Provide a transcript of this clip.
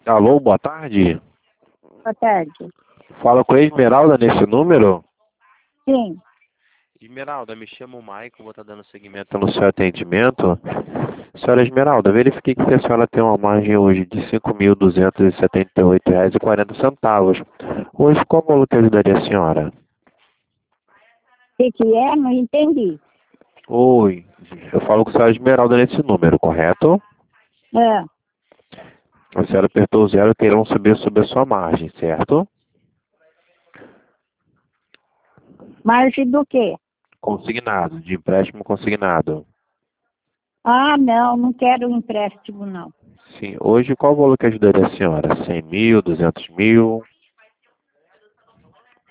Alô, boa tarde. Boa tarde. Fala com a Esmeralda nesse número? Sim. Esmeralda, me chamo Maicon, vou estar dando seguimento no seu atendimento. Senhora Esmeralda, verifiquei que a senhora tem uma margem hoje de R$ 5.278,40. Hoje, qual valor que ajudaria a senhora? O que é? Não entendi. Oi, eu falo com a senhora Esmeralda nesse número, correto? Ah, A senhora apertou o zero e queiram saber sobre a sua margem, certo? margem do quê? Consignado, de empréstimo consignado. Ah, não quero empréstimo, não. Sim, hoje qual valor que ajudaria a senhora? 100 mil, 200 mil?